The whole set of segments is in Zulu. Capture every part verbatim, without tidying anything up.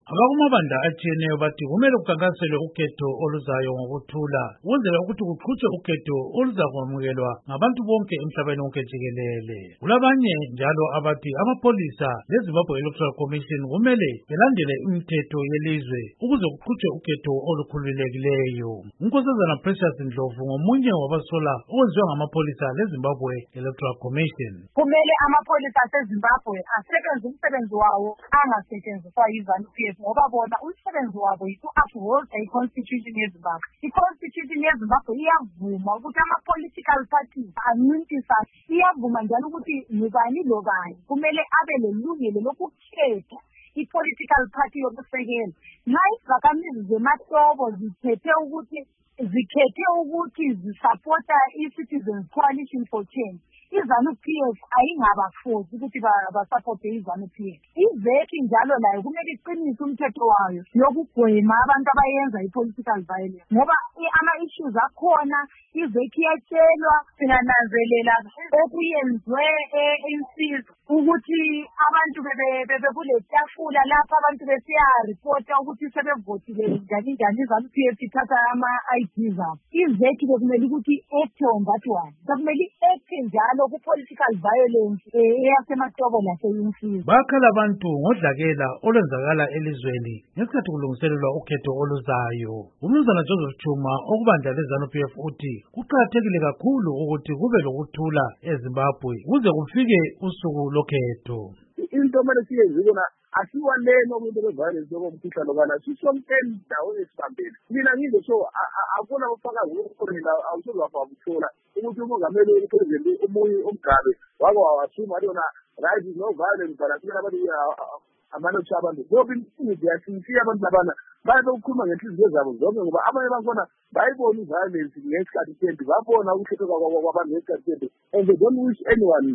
Abakumabandla atshiyeneyo bathi kumele kukhankaselwe ukhetho oluzayo ngokuthula ukwenzela ukuthi kuqhutshwe ukhetho oluzakwamukelwa ngabantu bonke emhlabeni wonke jikelele. Kulabanye njalo abathi amapholisa leZimbabwe Electoral Commission kumele belandele imithetho yelizwe ukuze kuqhutshwe ukhetho olukhululekileyo. Unkosazana Precious Ndlovu ngomunye wabasola okwenziwa ngamapholisa leZimbabwe Electoral Commission. Kumele amapholisa aseZimbabwe asebenze umsebenzi wawo angasetshenziswa yiZANU P F ngoba bona umsebenzi wabo yi-to-uphold i-constitution yeZimbabwe. I-constitution yeZimbabwe iyavuma ukuthi ama-political parties ancintisane, iyavuma njalo ukuthi ngubani lobani kumele abe lelungelo lokukhetha i-political party yokusekela. Nxa izakhamizi zeMatobo zikhethe ukuthi zikhethe ukuthi zisupporta i-Citizens Coalition for Change, iZANU P F ayingabaforce ukuthi basupporte iZANU P F. Iveki njalo layo kumele iqinise umthetho wayo yokugwema abantu abayenza i-political violence ngoba ama-issues akhona. Iveki yatshelwa singananzelela okuyenzwe insizwa ukuthi abantu bebekule tafula lapha abantu besiya-reporta ukuthi sebevotile njani njani iZANU P F ithatha ama-I D zabo. Iveki bekumele ukuthi i-act on that one. Bekumele i-act njalo ku-political violence eyaseMatobo laseyinsiza. Bakhala abantu ngodlakela olwenzakala elizweni ngesikhathi kulungiselelwa ukhetho oluzayo. Umnumzana Joseph Chuma okubandla leZANU P F uthi kuqakathekile kakhulu ukuthi kube lokuthula eZimbabwe kuze kufike usuku lokhetho. Into manje siyenzikona asiwaleni omuntu beviolence okomkhuhlane kana sisomteni ndawo esibambeni. Mina ngizo akuna ubufakazi bokukhona awusozafa ukuthola ukuthi umongameli wepresident umunye umgabe wake wawasuma yona right is no violence kana sibona abantu amano chabantu ngoba imizwa yasifiya abantu labana baye ukukhuluma ngenhliziyo zabo zonke ngoba abanye bakhona bayibona iviolence ngesikhathi sempi babona ukukhethwa kwabantu ngesikhathi sempi and they don't wish anyone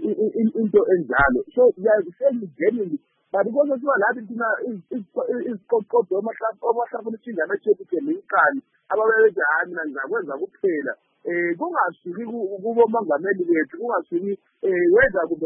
into enjalo. So yakuseni genuinely but because siba lathi thina isiqoqodo amahlafuna isingane sethu ngenkani ababebenza hayi mina ngizakwenza kuphela eh kungasuki kubo mongameli bethu kungasuki whether kube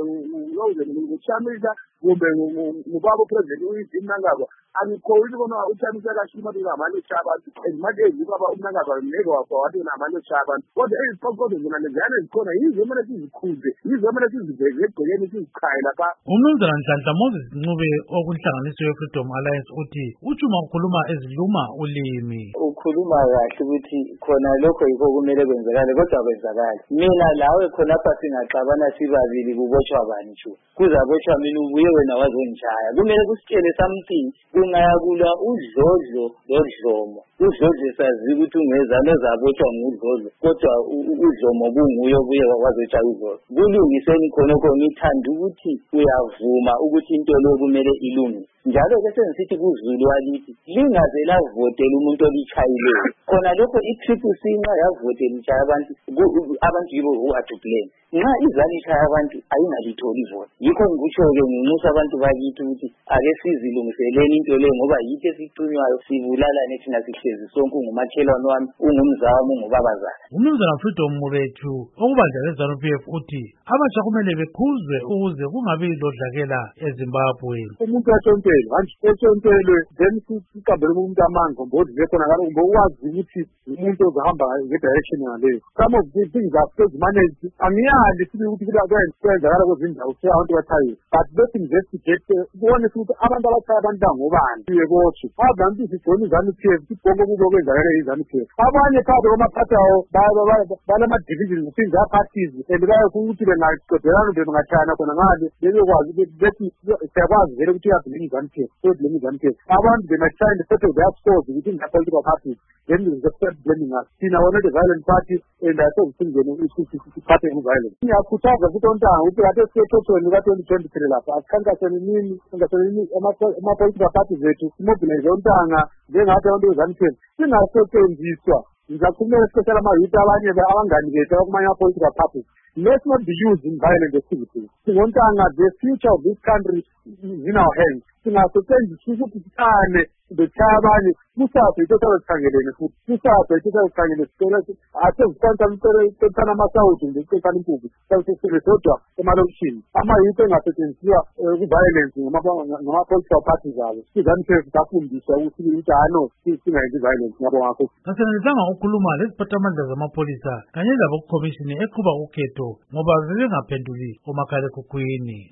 ngochamisa kumbe ngubaba president uyizinangaba angikholwa bona uchamisa kashima ngamanye chabantu ezimathi ezibaba umnangaba ngeke wapha wathi namanye chabantu kodwa iziqoqodo zona leziyana zikhona yizo mina sizikhuze yizo mina sizibheke egcekeni sizichaye lapha. Umnumzana Nhlanhla Moses Ncube okunhlanganiso ye-Freedom Alliance uthi uJuma ukhuluma eziluma ulimi. Ukhuluma kahle ukuthi khona lokho yikho kumele kwenzakale kodwa kwenzakala. Mina lawe khona pha singaxabana sibabili kubotshwa bani nje. Kuzabotshwa mina ubuye wena wazongishaya. Kumele kusitshele something kungayakulwa udlodlo lodlomo. Udlodlo sazi ukuthi ungezalo zabotshwa ngudlodlo kodwa udlomo kunguye obuye wazotshaya udlodlo. Kulungiseni khona khona ithanda ukuthi uyavuma ukuthi into lo kumele ilunge. Njalo ke sengisithi kuZulu walithi lingaze lavotela umuntu olichayileyo. Khona lokho i-triple C nxa yavotela ichaya abantu abantu yibo who are to blame. Nxa iZANU ichaya abantu ayingalitholi ivoti. Yikho ngikutsho-ke nginxusa abantu bakithi ukuthi ake sizilungiseleni into le ngoba yithi esicunywayo sibulalane thina sihlezi sonke ungumakhelwane wami ungumzawami ungubabazana. Umnumzana Freedom Murethu okubandla leZANU P F uthi abatsha kumele bekhuzwe ukuze kungabi lodlakela eZimbabwe. Umuntu atshontele manje etshontele then siqambele umuntu amanga ngoba zikhona ngalo ngoba wazi ukuthi umuntu ozahamba ngedirection yaleyo. Some of these things are still managed. Angiyali sithi ukuthi kuyenzakala kwezindawo abantu bathayi but let's investigate kubone ukuthi abantu abathaya abantu ngobani yebothi abantu sigcona iZANU P F sibonke kubo kwenzakala iZANU P F abanye phakathi kwamaphathawo balama divisions sinza parties and baye ukuthi bengaqodelana bengathana khona ngale bekwazi bethi siyakwazi vele ukuthi uyabhilini iZANU P F so blame iZANU P F abantu bengathanda settle their scores ukuthi political parties then the start blaming us thina wona the violent party and I think singene isiphathe ngeviolence. Ngiyakhuthaza ukuthi ontanga ukuthi kade siyethethweni ka twenty twenty-three lapha asikhankaseni nini asikhankaseni ama-political parties zethu simobilize ontanga njengathi abantu beZANU P F singasetshenziswa. Ngizakhulumela especially ama-youth abanye abangani bethu abakumanye ama-political parties. Let's not be used in violent activities. Singontanga the future of this country is in our hands. Singasetshenziswa ukuthi sithane betshaya abanye kusaphi into esikhangelene futhi kusaphi into esikhangelene sicela ase sisantana amasawuthi nje sicela impuphu sasesizodwa emalokishini amayitho engasetshenziswa ku-violence ngama-political parties abo sizamthetho safundiswa ukuthi intano singayenzi violence ngabo ngakho kasenelizanga ukukhuluma leziphathamandla zamapolisa kanye labo kukhomishini eqhuba ukhetho ngoba bebengaphenduli omakhalekhukhwini.